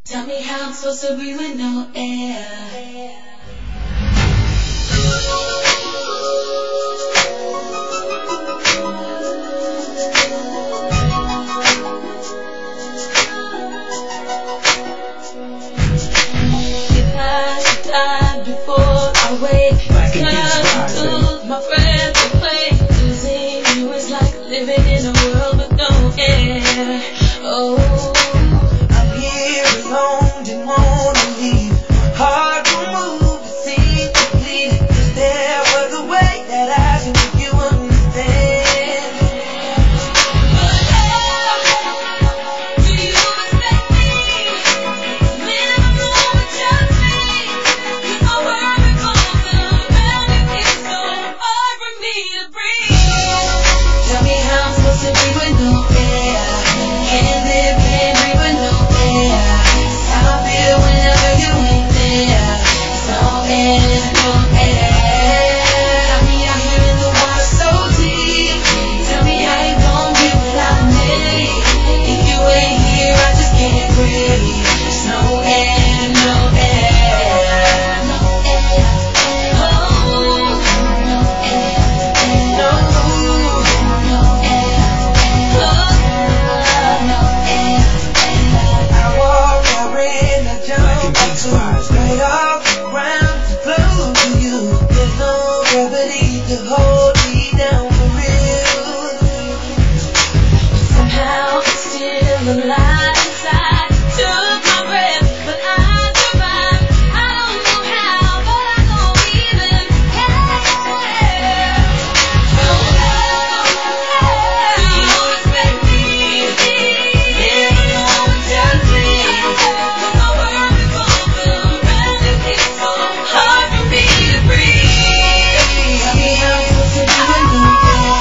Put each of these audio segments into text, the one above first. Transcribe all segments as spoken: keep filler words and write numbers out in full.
Tell me how I'm supposed to breathe with no air. If I should die before I wake, cause you took my breath away. Losing you is like living in a world with no air. Oh, I'm here alone, didn't wanna leave. Hard to move, it seems to bleed. If there was a way that I could make you understand. do you respect me? Minimum moment, just me. Cause my world revolves around you. It's so hard for me to breathe. Tell me how I'm supposed to breathe with no air. Can't live, can't breathe with no air. It's how I feel whenever you ain't there. It's no air, no air. Got me out here in the water so deep. Tell me how you gon' be without me. If you ain't here, I just can't breathe. There's no air, no air. No air, oh, no air, no, no air, oh, no air. I walk out in the jungle, straight off the ground to flow to you. There's no gravity to hold me down for real. Somehow I'm still alive inside. Took my breath, but I survived. I don't know how, but I don't even care. No air. Do you respect me? Every moment, just me. Cause my world revolves around you. It's so hard for me to breathe. Tell me how I'm supposed to do with no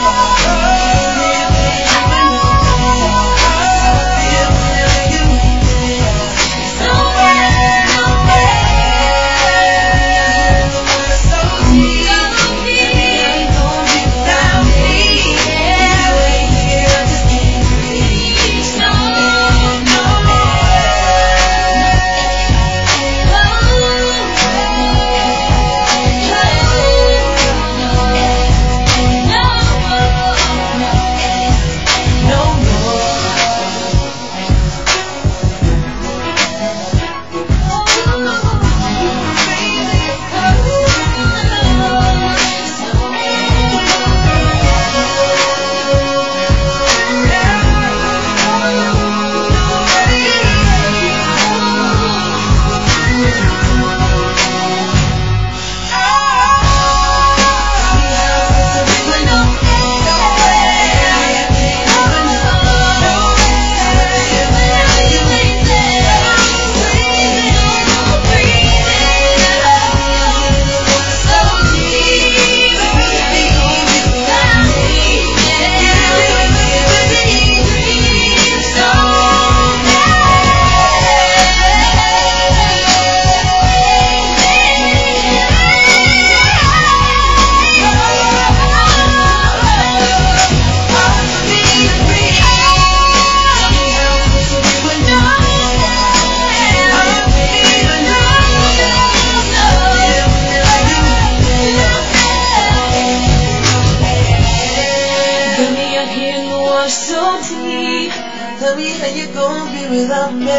so deep. Tell me how you gon' be without me.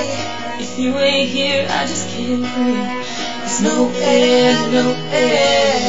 If you ain't here, I just can't breathe. There's no air, no air.